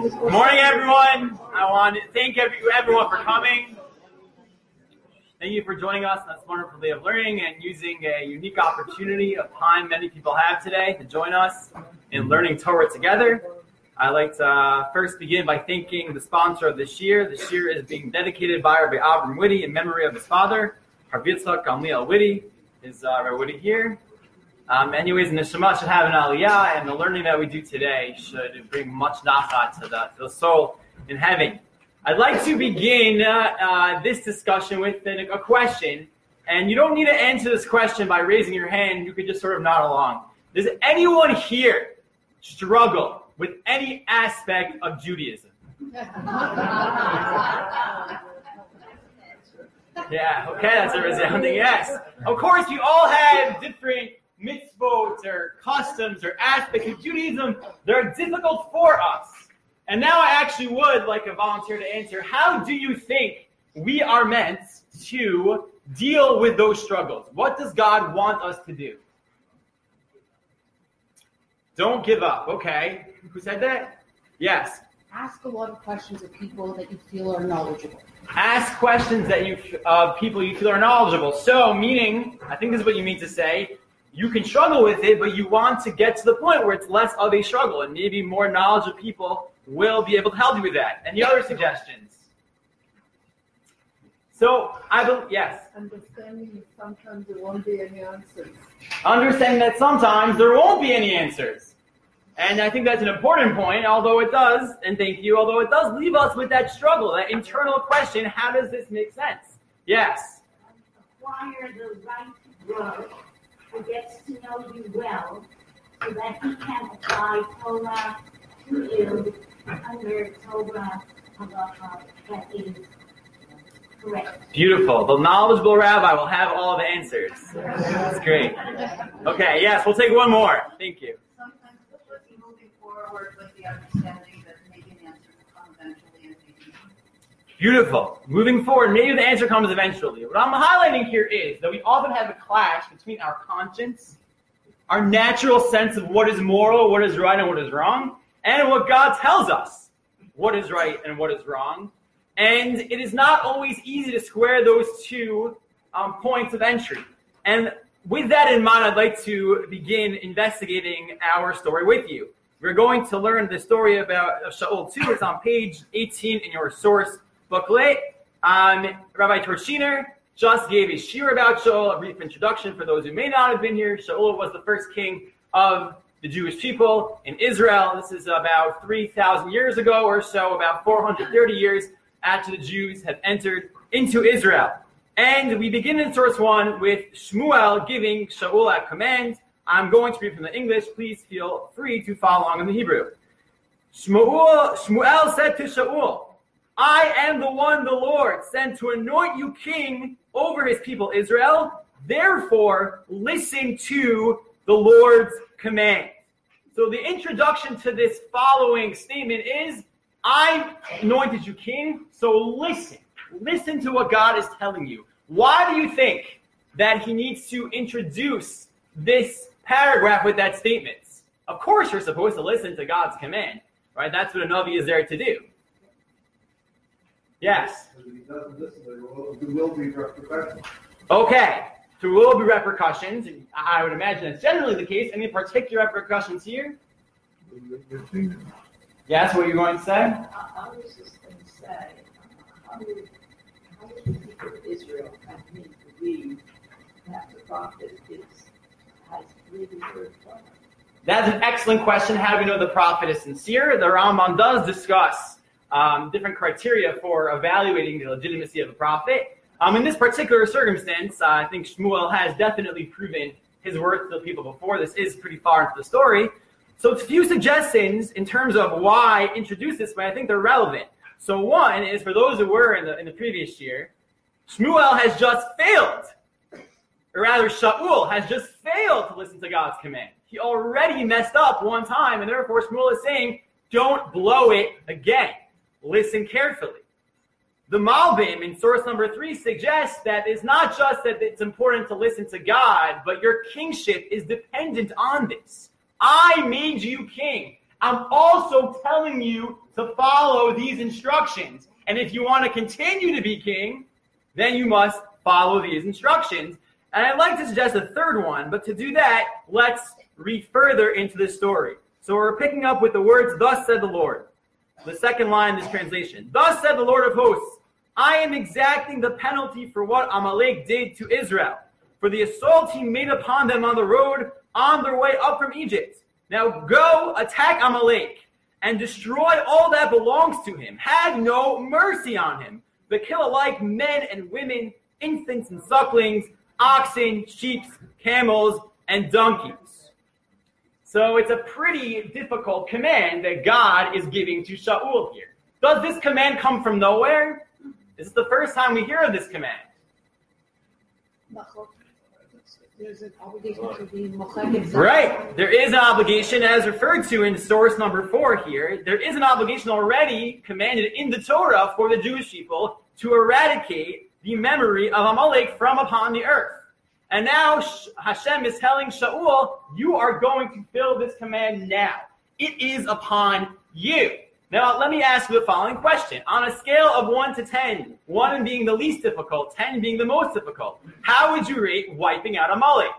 Good morning, everyone. I want to thank everyone for coming. Thank you for joining us on this wonderful day of learning and using a unique opportunity of time many people have today to join us in learning Torah together. I'd like to first begin by thanking the sponsor of this year. This year is being dedicated by Rabbi Avram Whitty in memory of his father, Rav Yitzchak Gamliel Whitty. Is Rabbi Whitty here? Anyways, the Neshama should have an aliyah, and the learning that we do today should bring much nachat to the soul in heaven. I'd like to begin this discussion with a question, and you don't need to answer this question by raising your hand. You could just sort of nod along. Does anyone here struggle with any aspect of Judaism? Yeah, okay, that's a resounding yes. Of course, we all have different mitzvot or customs or aspects of Judaism that are difficult for us. And now I actually would like a volunteer to answer, how do you think we are meant to deal with those struggles? What does God want us to do? Don't give up. Okay. Who said that? Yes. Ask a lot of questions of people that you feel are knowledgeable. Ask questions that people you feel are knowledgeable. So, meaning, I think this is what you mean to say, you can struggle with it, but you want to get to the point where it's less of a struggle, and maybe more knowledgeable people will be able to help you with that. Any other suggestions? So, yes? Understanding that sometimes there won't be any answers. Understanding that sometimes there won't be any answers. And I think that's an important point, although it does leave us with that struggle, that internal question, how does this make sense? Yes? Acquire the right word who gets to know you well so that he can apply Torah to you under Torah halacha that is correct. Beautiful. The knowledgeable rabbi will have all the answers. That's great. Okay, yes, we'll take one more. Thank you. Sometimes we'll be moving forward with the understanding that maybe an answer will come eventually and maybe. Beautiful. Moving forward, maybe the answer comes eventually. What I'm highlighting here is that we often have a clash between our conscience, our natural sense of what is moral, what is right, and what is wrong, and what God tells us, what is right and what is wrong. And it is not always easy to square those two points of entry. And with that in mind, I'd like to begin investigating our story with you. We're going to learn the story about Shaul too. It's on page 18 in your source booklet. Rabbi Torshiner just gave a shir about Shaul, a brief introduction for those who may not have been here. Shaul was the first king of the Jewish people in Israel. This is about 3,000 years ago or so, about 430 years after the Jews have entered into Israel. And we begin in source 1 with Shmuel giving Shaul a command. I'm going to read from the English. Please feel free to follow along in the Hebrew. Shmuel said to Shaul, I am the one the Lord sent to anoint you king over his people Israel. Therefore, listen to the Lord's command. So the introduction to this following statement is, I anointed you king, so listen. Listen to what God is telling you. Why do you think that he needs to introduce this paragraph with that statement? Of course you're supposed to listen to God's command, right? That's what a Navi is there to do. Yes? If he doesn't listen, there will be repercussions. Okay. There will be repercussions. I would imagine that's generally the case. Any particular repercussions here? Yes, what you're going to say? I was just going to say, how do the people of Israel have me believe that the prophet has really heard from him? That's an excellent question. How do we know the prophet is sincere? The Rambam does discuss different criteria for evaluating the legitimacy of a prophet. In this particular circumstance, I think Shmuel has definitely proven his worth to the people before. This is pretty far into the story. So it's a few suggestions in terms of why introduce this, but I think they're relevant. So one is for those who were in the previous year, Shmuel has just failed. Or rather, Shaul has just failed to listen to God's command. He already messed up one time, and therefore Shmuel is saying, don't blow it again. Listen carefully. The Malbim in source number 3 suggests that it's not just that it's important to listen to God, but your kingship is dependent on this. I made you king. I'm also telling you to follow these instructions. And if you want to continue to be king, then you must follow these instructions. And I'd like to suggest a third one, but to do that, let's read further into this story. So we're picking up with the words, "Thus said the Lord." The second line in this translation. "Thus said the Lord of hosts, I am exacting the penalty for what Amalek did to Israel, for the assault he made upon them on the road on their way up from Egypt. Now go attack Amalek and destroy all that belongs to him. Have no mercy on him, but kill alike men and women, infants and sucklings, oxen, sheep, camels, and donkeys." So it's a pretty difficult command that God is giving to Shaul here. Does this command come from nowhere? This is the first time we hear of this command. There's an obligation to be mochek. Right. There is an obligation as referred to in source number 4 here. There is an obligation already commanded in the Torah for the Jewish people to eradicate the memory of Amalek from upon the earth. And now Hashem is telling Shaul, you are going to fulfill this command now. It is upon you. Now, let me ask you the following question. On a scale of 1 to 10, 1 being the least difficult, 10 being the most difficult, how would you rate wiping out Amalek?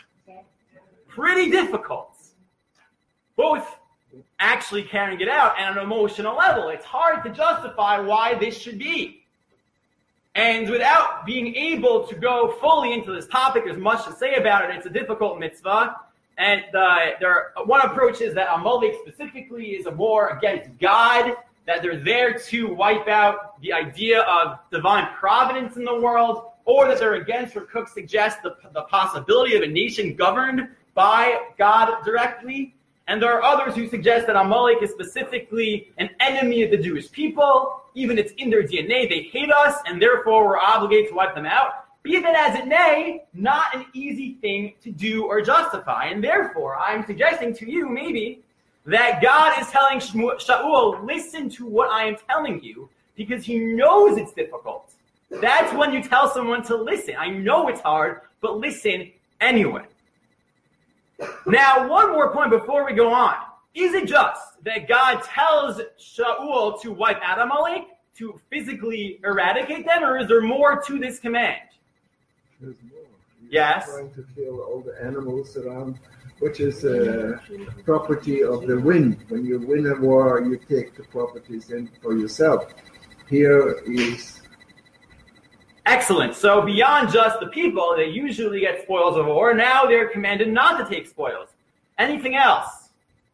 Pretty difficult. Both actually carrying it out and on an emotional level. It's hard to justify why this should be. And without being able to go fully into this topic, there's much to say about it. It's a difficult mitzvah. And one approach is that Amalek specifically is a war against God, that they're there to wipe out the idea of divine providence in the world, or that they're against what Cook suggests, the possibility of a nation governed by God directly. And there are others who suggest that Amalek is specifically an enemy of the Jewish people. Even it's in their DNA. They hate us, and therefore we're obligated to wipe them out. Be that as it may, not an easy thing to do or justify. And therefore, I'm suggesting to you, maybe, that God is telling Shaul, listen to what I am telling you, because he knows it's difficult. That's when you tell someone to listen. I know it's hard, but listen anyway. Now, one more point before we go on. Is it just that God tells Shaul to wipe out Amalek, to physically eradicate them, or is there more to this command? There's more. Yes. Trying to kill all the animals around, which is property of the wind. When you win a war, you take the properties in for yourself. Here is... Excellent. So beyond just the people, they usually get spoils of war. Now they're commanded not to take spoils. Anything else?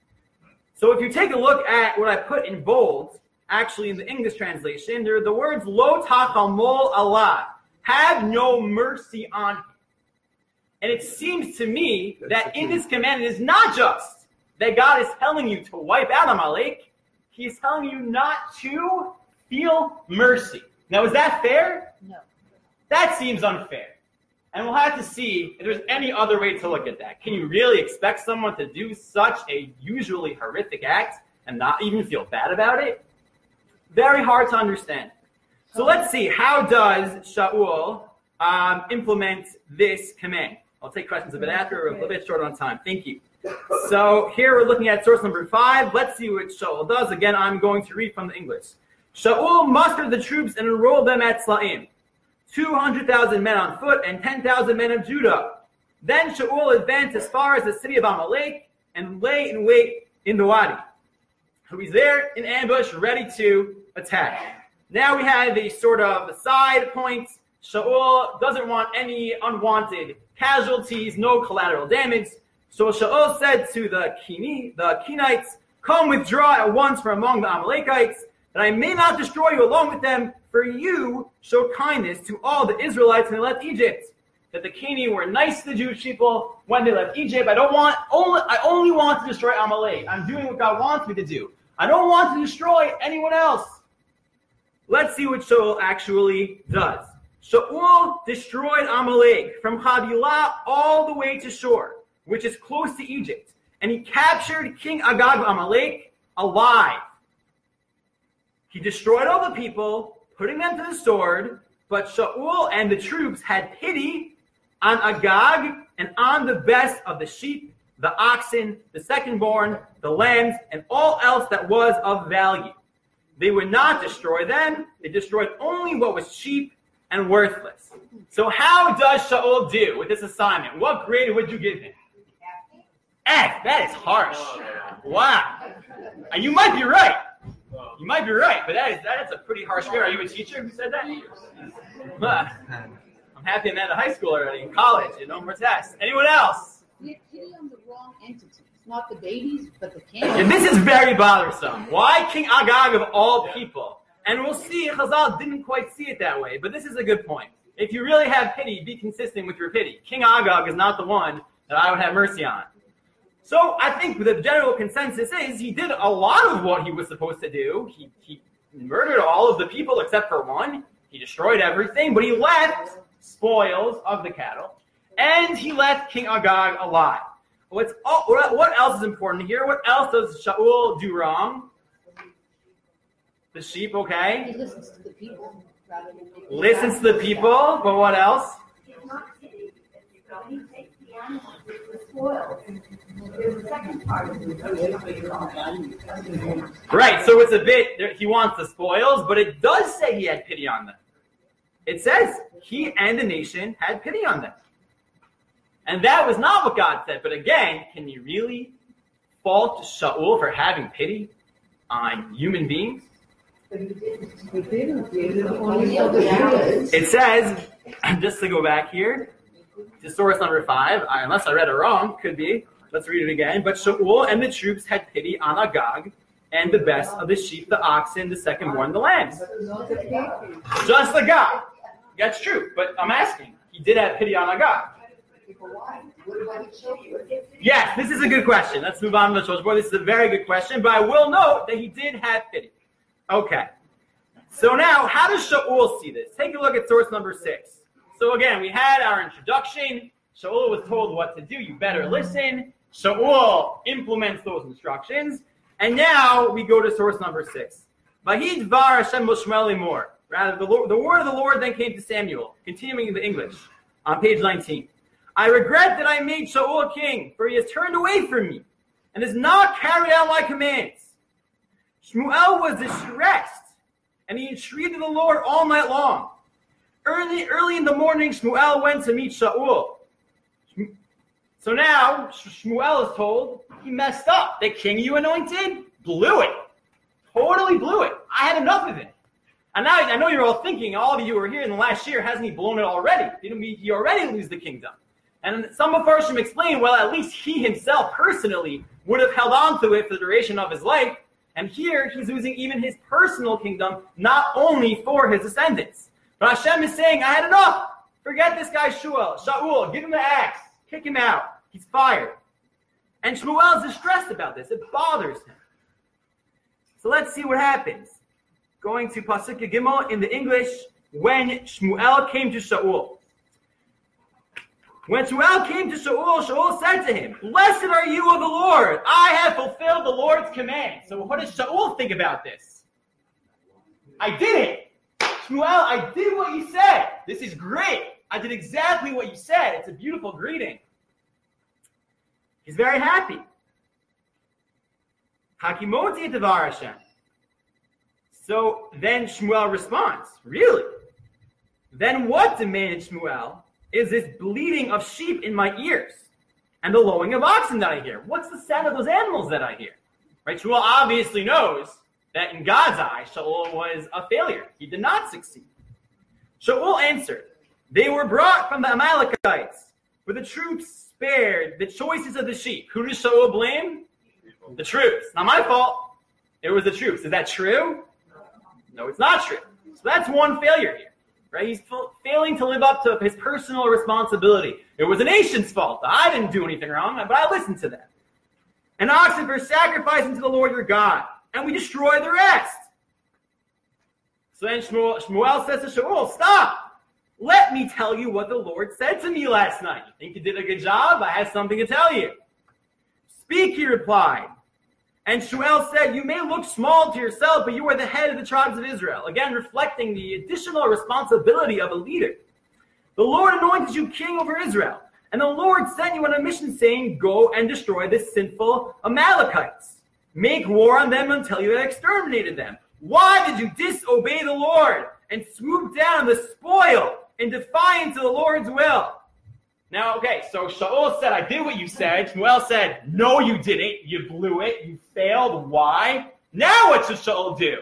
So if you take a look at what I put in bold, actually in the English translation, there are the words, Lo tachamol Allah. Have no mercy on him. And it seems to me that in this command, it is not just that God is telling you to wipe out Amalek. He is telling you not to feel mercy. Now, is that fair? No. That seems unfair. And we'll have to see if there's any other way to look at that. Can you really expect someone to do such a usually horrific act and not even feel bad about it? Very hard to understand. So let's see, how does Shaul implement this command? I'll take questions a bit after. We're a little bit short on time. Thank you. So here we're looking at source number 5. Let's see what Shaul does. Again, I'm going to read from the English. Shaul mustered the troops and enrolled them at Tlaim, 200,000 men on foot and 10,000 men of Judah. Then Shaul advanced as far as the city of Amalek and lay in wait in the wadi. So he's there in ambush, ready to attack. Now we have a sort of side point. Shaul doesn't want any unwanted casualties, no collateral damage. So Shaul said to the Kenites, come withdraw at once from among the Amalekites, that I may not destroy you along with them, for you showed kindness to all the Israelites when they left Egypt. That the Keni were nice to the Jewish people when they left Egypt. I only want to destroy Amalek. I'm doing what God wants me to do. I don't want to destroy anyone else. Let's see what Shaul actually does. Shaul destroyed Amalek from Havilah all the way to shore, which is close to Egypt. And he captured King Agag of Amalek alive. He destroyed all the people, putting them to the sword, but Shaul and the troops had pity on Agag and on the best of the sheep, the oxen, the second-born, the the lambs, and all else that was of value. They would not destroy them. They destroyed only what was cheap and worthless. So how does Shaul do with this assignment? What grade would you give him? F. That is harsh. Wow. And you might be right. You might be right, but that is a pretty harsh grade. Are you a teacher who said that? I'm happy I'm out of high school already. In college, no more tests. Anyone else? You're hitting on the wrong entities. Not the babies, but the king. And this is very bothersome. Why King Agag of all people? And we'll see, Chazal didn't quite see it that way, but this is a good point. If you really have pity, be consistent with your pity. King Agag is not the one that I would have mercy on. So I think the general consensus is he did a lot of what he was supposed to do. He murdered all of the people except for one. He destroyed everything, but he left spoils of the cattle, and he left King Agag alive. What else is important here? What else does Shaul do wrong? The sheep, okay? He listens to the people rather than making Listens to the people, but what else? It's not pity. He takes the animals with the spoils. There's a second part of it. Right, so it's a bit, he wants the spoils, but it does say he had pity on them. It says he and the nation had pity on them. And that was not what God said. But again, can you really fault Shaul for having pity on human beings? It says, just to go back here, to source number 5, unless I read it wrong, could be. Let's read it again. But Shaul and the troops had pity on Agag and the best of the sheep, the oxen, the second-born, the lambs. Just Agag. That's true, but I'm asking. He did have pity on Agag. Yes, this is a good question. Let's move on to the children's board. This is a very good question, but I will note that he did have pity. Okay. So now, how does Shaul see this? Take a look at source number 6. So again, we had our introduction. Shaul was told what to do. You better listen. Shaul implements those instructions. And now we go to source number 6. Vahid var Hashem Shmuel lemor. Rather, the word of the Lord then came to Samuel, continuing in the English, on page 19. I regret that I made Shaul king, for he has turned away from me, and does not carry out my commands. Shmuel was distressed, and he entreated the Lord all night long. Early in the morning, Shmuel went to meet Shaul. So now, Shmuel is told, he messed up. The king you anointed blew it. Totally blew it. I had enough of it. And now I know you're all thinking, all of you who are here in the last year, hasn't he blown it already? Didn't he already lose the kingdom? And some of us should explain, well, at least he himself personally would have held on to it for the duration of his life. And here he's losing even his personal kingdom, not only for his descendants. But Hashem is saying, I had enough. Forget this guy Shaul. Give him the axe. Kick him out. He's fired. And Shmuel is distressed about this. It bothers him. So let's see what happens. Going to Pasuk Gimel in the English, when Shmuel came to Shaul. When Shmuel came to Shaul, Shaul said to him, Blessed are you of the Lord. I have fulfilled the Lord's command. So what does Shaul think about this? I did it. Shmuel, I did what you said. This is great. I did exactly what you said. It's a beautiful greeting. He's very happy. Hakimoti Devar Hashem. So then Shmuel responds, really? Then what, demanded Shmuel, is this bleating of sheep in my ears and the lowing of oxen that I hear? What's the sound of those animals that I hear? Right? Shmuel obviously knows that in God's eye, Shaul was a failure. He did not succeed. Shaul answered, they were brought from the Amalekites, where the troops spared the choices of the sheep. Who does Shaul blame? The troops. Not my fault. It was the troops. Is that true? No, it's not true. So that's one failure here. Right? He's failing to live up to his personal responsibility. It was the nation's fault. I didn't do anything wrong, but I listened to them. An oxen for sacrificing to the Lord your God, and we destroy the rest. So then Shmuel says to Shaul, stop. Let me tell you what the Lord said to me last night. You think you did a good job? I have something to tell you. Speak, he replied. And Shmuel said, you may look small to yourself, but you are the head of the tribes of Israel. Again, reflecting the additional responsibility of a leader. The Lord anointed you king over Israel. And the Lord sent you on a mission saying, go and destroy the sinful Amalekites. make war on them until you have exterminated them. Why did you disobey the Lord and swoop down on the spoil in defiance of the Lord's will? Now, okay, so Shaul said, I did what you said. Shmuel said, no, you didn't. You blew it. You failed. Why? Now what should Shaul do?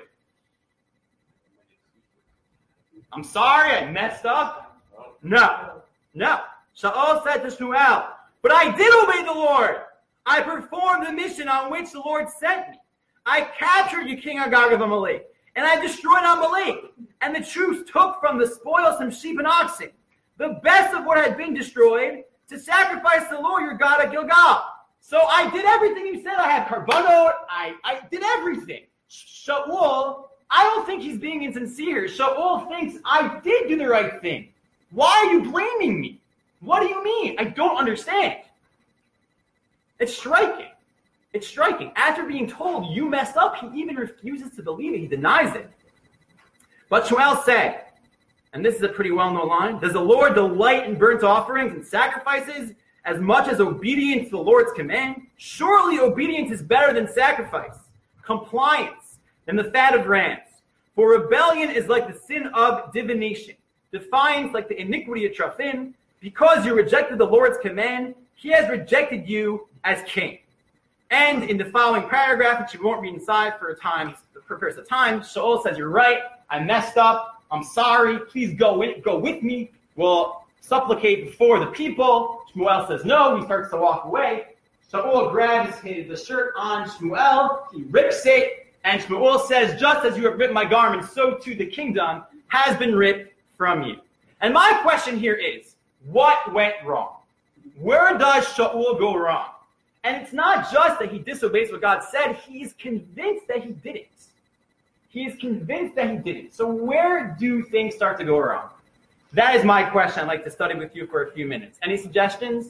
I'm sorry, I messed up. No. Shaul said to Shmuel, but I did obey the Lord. I performed the mission on which the Lord sent me. I captured you, King Agag of Amalek, and I destroyed Amalek. And the troops took from the spoil some sheep and oxen, the best of what had been destroyed, to sacrifice to the Lord your God at Gilgal. So I did everything you said. I had carbonot. I did everything. Shaul, I don't think he's being insincere. Shaul thinks I did do the right thing. Why are you blaming me? What do you mean? I don't understand. It's striking. It's striking. After being told you messed up, he even refuses to believe it. He denies it. But Shmuel said, and this is a pretty well-known line, does the Lord delight in burnt offerings and sacrifices as much as obedience to the Lord's command? Surely obedience is better than sacrifice, compliance than the fat of rams. For rebellion is like the sin of divination, defiance like the iniquity of Trafin. Because you rejected the Lord's command, he has rejected you as king. And in the following paragraph, which we won't read inside for purpose of time, Shaul says, you're right, I messed up, I'm sorry, please go with me. We'll supplicate before the people. Shmuel says no, he starts to walk away. Shaul grabs the shirt on Shmuel, he rips it, and Shmuel says, just as you have ripped my garment, so too the kingdom has been ripped from you. And my question here is, what went wrong? Where does Shaul go wrong? And it's not just that he disobeys what God said, he's convinced that he didn't. He is convinced that he didn't. So where do things start to go wrong? That is my question I'd like to study with you for a few minutes. Any suggestions?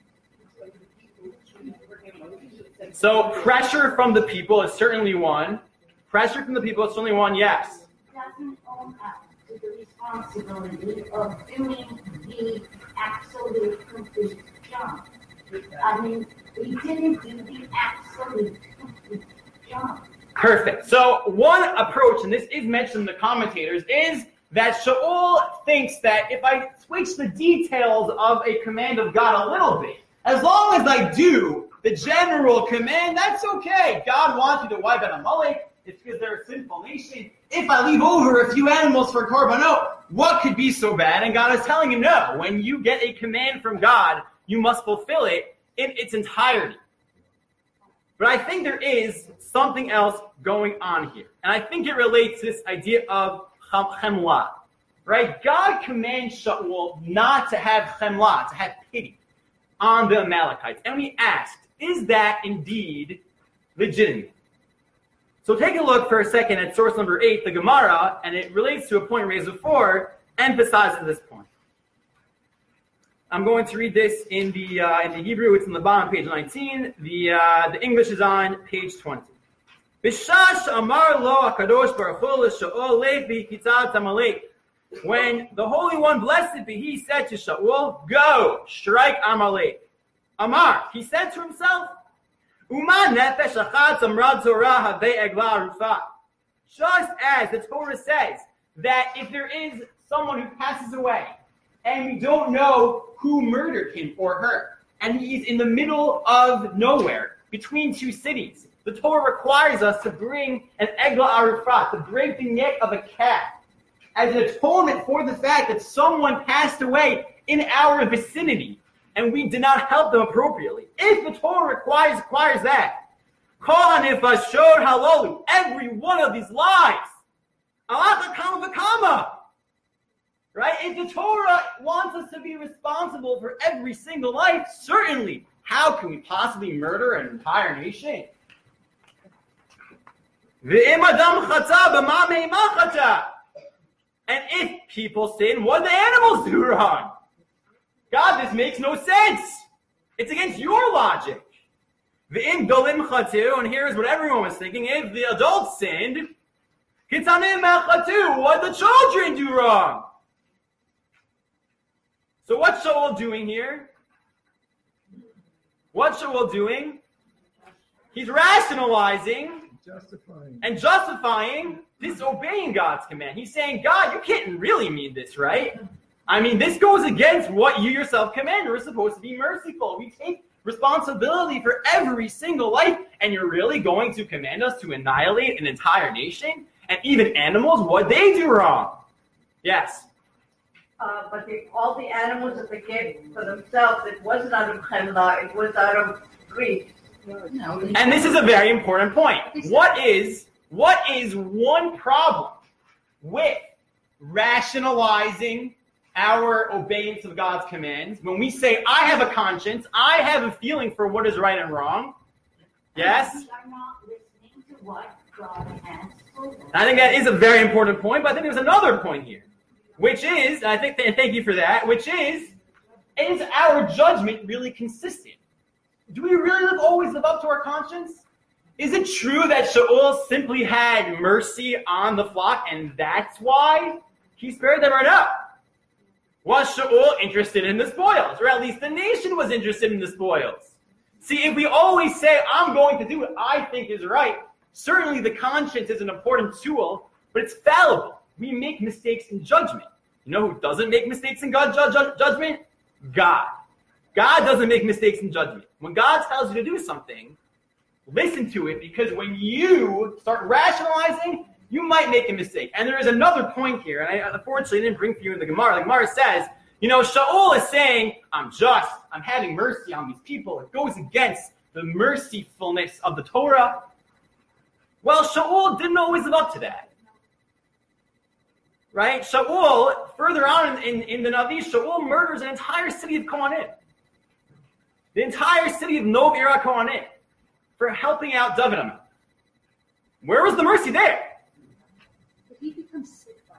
So pressure from the people is certainly one. Pressure from the people is certainly one, yes. Doesn't own up to the responsibility of doing the absolute complete job. I mean, we didn't do the absolute complete job. Perfect. So one approach, and this is mentioned in the commentators, is that Shaul thinks that if I switch the details of a command of God a little bit, as long as I do the general command, that's okay. God wants you to wipe out Amalek. It's because they're a sinful nation. If I leave over a few animals for korbanot, what could be so bad? And God is telling him, no. When you get a command from God, you must fulfill it in its entirety. But I think there is something else going on here. And I think it relates to this idea of chemla. Right? God commands Shaul not to have chemla, to have pity on the Amalekites. And we asked, is that indeed legitimate? So take a look for a second at source number 8, the Gemara, and it relates to a point raised before, emphasizes this point. I'm going to read this in the Hebrew. It's on the bottom, page 19. The English is on page 20. Bishash amar lo hakadosh baruch hu l'Shaul levi kitzat Amalek. When the Holy One, blessed be He, said to Shaul, "Go, strike Amalek." Amar, he said to himself, "Uma nefesh achat amrad Torah havei egla arufa." Just as the Torah says that if there is someone who passes away, and we don't know who murdered him or her, and he's in the middle of nowhere, between two cities, the Torah requires us to bring an egla arufat, to break the neck of a calf, as an atonement for the fact that someone passed away in our vicinity, and we did not help them appropriately. If the Torah requires that, every one of these lies, right? If the Torah wants us to be responsible for every single life, certainly, how can we possibly murder an entire nation? And if people sin, what do the animals do wrong? God, this makes no sense. It's against your logic. And here's what everyone was thinking. If the adults sinned, what do the children do wrong? So what's Shaul doing here? What's Shaul doing? He's rationalizing Justifying. and justifying disobeying God's command. He's saying, God, you can't really mean this, right? I mean, this goes against what you yourself command. We're supposed to be merciful. We take responsibility for every single life, and you're really going to command us to annihilate an entire nation? And even animals, what they do wrong? Yes. But all the animals that they gave for themselves, it wasn't out of chemla, it was out of grief. No, And this is a very important point. What is one problem with rationalizing our obedience of God's commands when we say, I have a conscience, I have a feeling for what is right and wrong? Yes? We are not listening to what God has told us. I think that is a very important point, but I think there's another point here, which is, and I think, and thank you for that, which is our judgment really consistent? Do we really always live up to our conscience? Is it true that Shaul simply had mercy on the flock and that's why he spared them or no? Was Shaul interested in the spoils? Or at least the nation was interested in the spoils? See, if we always say, I'm going to do what I think is right, certainly the conscience is an important tool, but it's fallible. We make mistakes in judgment. You know who doesn't make mistakes in judgment? God. God doesn't make mistakes in judgment. When God tells you to do something, listen to it, because when you start rationalizing, you might make a mistake. And there is another point here, and I unfortunately didn't bring for you in the Gemara. The Gemara says, Shaul is saying, I'm just, I'm having mercy on these people. It goes against the mercifulness of the Torah. Well, Shaul didn't always live up to that. Right? Shaul, further on in the Navi, Shaul murders an entire city of Kohanim. The entire city of Nov Ira Kohanim for helping out David Amelech. Where was the mercy there? But he becomes sick by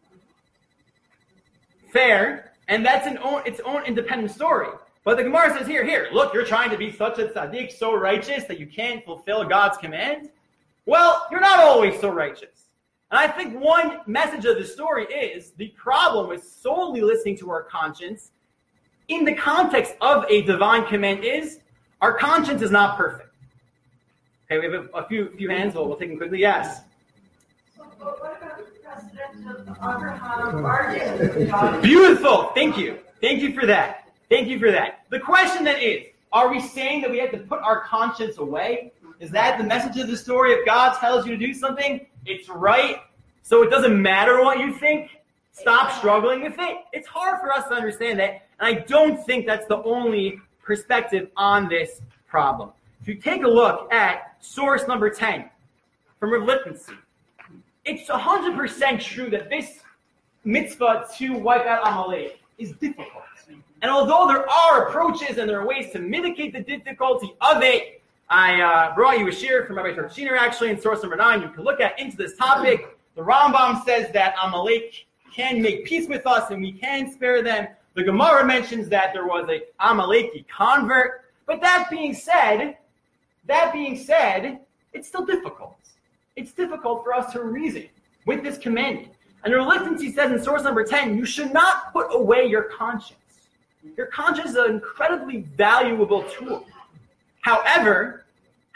that. Fair, and that's its own independent story. But the Gemara says here, look, you're trying to be such a tzaddik, so righteous that you can't fulfill God's command. Well, you're not always so righteous. And I think one message of the story is the problem with solely listening to our conscience in the context of a divine command is our conscience is not perfect. Okay, we have a few hands. We'll take them quickly. Yes. So, but what about the precedent of Abraham bargain? Beautiful. Thank you. Thank you for that. Thank you for that. The question then is, are we saying that we have to put our conscience away? Is that the message of the story? If God tells you to do something, it's right, so it doesn't matter what you think? Stop struggling with it. It's hard for us to understand that, and I don't think that's the only perspective on this problem. If you take a look at source number 10 from Rav Lippinstein, it's 100% true that this mitzvah to wipe out Amalek is difficult. And although there are approaches and there are ways to mitigate the difficulty of it, I brought you a shir from Rabbi Torchiner actually in source number 9. You can look at into this topic. The Rambam says that Amalek can make peace with us and we can spare them. The Gemara mentions that there was a Amaleki convert. But that being said, it's still difficult. It's difficult for us to reason with this commandment. And the Lippinstein says in source number 10, you should not put away your conscience. Your conscience is an incredibly valuable tool. However,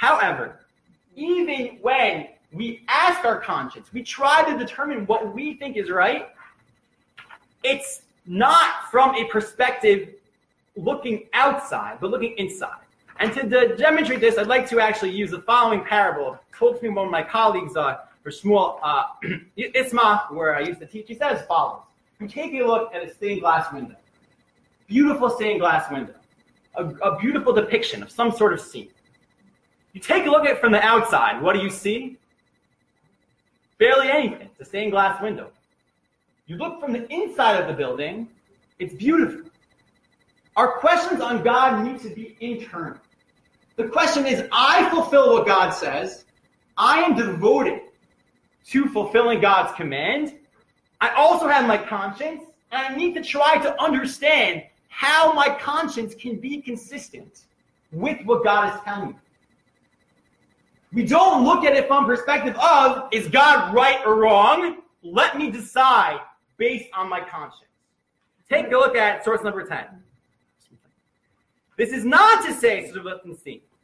even when we ask our conscience, we try to determine what we think is right, it's not from a perspective looking outside, but looking inside. And to demonstrate this, I'd like to actually use the following parable told to me by one of my colleagues, for Shmuel Isma, where I used to teach. He says as follows. You take a look at a stained glass window. Beautiful stained glass window. A beautiful depiction of some sort of scene. You take a look at it from the outside. What do you see? Barely anything. It's a stained glass window. You look from the inside of the building. It's beautiful. Our questions on God need to be internal. The question is, I fulfill what God says. I am devoted to fulfilling God's command. I also have my conscience, and I need to try to understand how my conscience can be consistent with what God is telling me. We don't look at it from perspective of, is God right or wrong? Let me decide based on my conscience. Take a look at source number 10. This is not to say,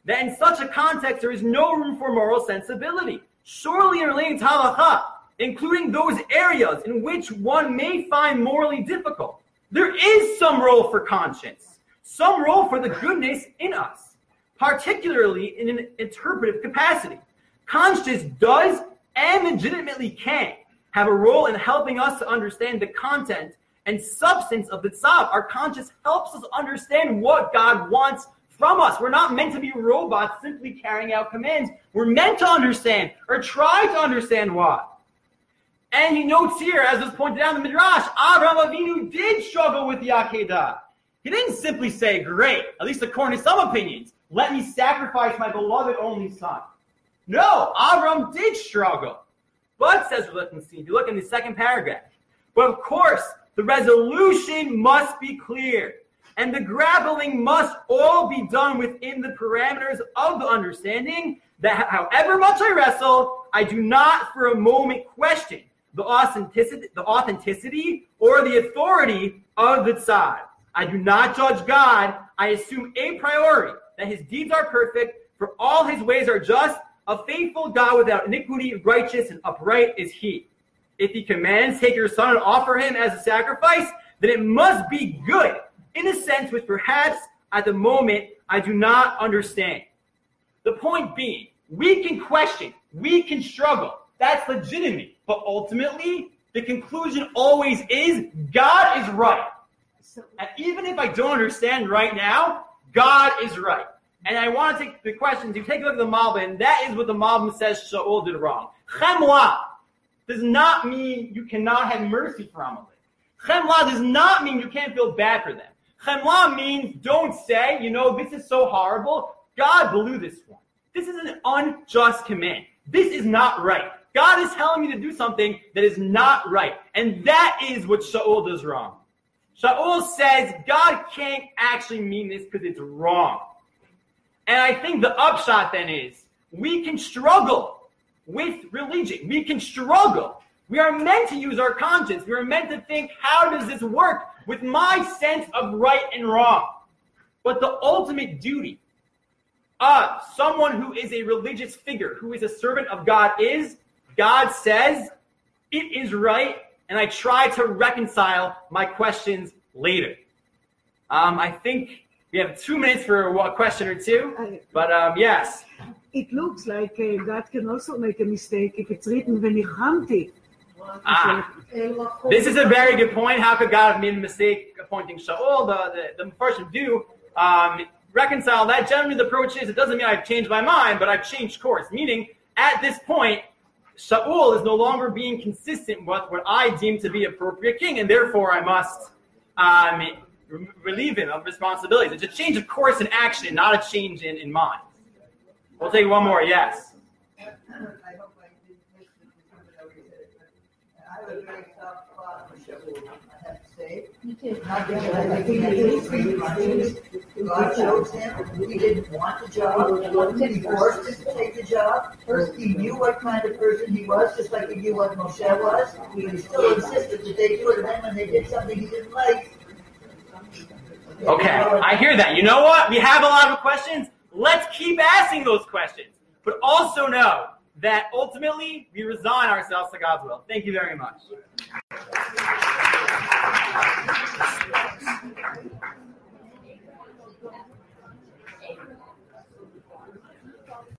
that in such a context there is no room for moral sensibility. Surely in relating to halakha, including those areas in which one may find morally difficult, there is some role for conscience, some role for the goodness in us, particularly in an interpretive capacity. Conscience does and legitimately can have a role in helping us to understand the content and substance of the tzav. Our conscience helps us understand what God wants from us. We're not meant to be robots simply carrying out commands. We're meant to understand or try to understand why. And he notes here, as was pointed out in the Midrash, Avraham Avinu did struggle with the Akedah. He didn't simply say, great, at least according to some opinions, let me sacrifice my beloved only son. No, Avram did struggle. But, says Lichtenstein, if you look in the second paragraph, but of course, the resolution must be clear, and the grappling must all be done within the parameters of the understanding that however much I wrestle, I do not for a moment question the authenticity or the authority of the tzad. I do not judge God. I assume a priori that his deeds are perfect, for all his ways are just. A faithful God without iniquity, righteous and upright is he. If he commands, take your son and offer him as a sacrifice, then it must be good, in a sense which perhaps at the moment I do not understand. The point being, we can question, we can struggle. That's legitimate. But ultimately, the conclusion always is God is right. And even if I don't understand right now, God is right. And I want to take the questions. You take a look at the Malbim, and that is what the Malbim says Shaul did wrong. Chemla does not mean you cannot have mercy for Amalek. Chemla does not mean you can't feel bad for them. Chemla means don't say, this is so horrible. God blew this one. This is an unjust command. This is not right. God is telling me to do something that is not right. And that is what Shaul does wrong. Shaul says God can't actually mean this because it's wrong. And I think the upshot then is we can struggle with religion. We can struggle. We are meant to use our conscience. We are meant to think, how does this work with my sense of right and wrong? But the ultimate duty of someone who is a religious figure, who is a servant of God, is God says it is right, and I try to reconcile my questions later. I think we have 2 minutes for a question or two, but yes. It looks like God can also make a mistake if it's written v'nichamti. This is a very good point. How could God have made a mistake appointing Shaul? The Mepharshim do reconcile that. Generally, the approach is it doesn't mean I've changed my mind, but I've changed course. Meaning, at this point, Shaul is no longer being consistent with what I deem to be appropriate king, and therefore I must relieve him of responsibilities. It's a change of course and action, not a change in mind. We'll take one more. Yes. I hope I didn't miss it. I have a very tough spot for Shaul, I have to say. Me too. Not because I think he God chose him. He didn't want the job. He forced him to take the job. First, he knew what kind of person he was, just like he knew what Moshe was. He still insisted that they do it, and then when they did something he didn't like. Okay, I hear that. You know what? We have a lot of questions. Let's keep asking those questions. But also know that ultimately we resign ourselves to God's will. Thank you very much.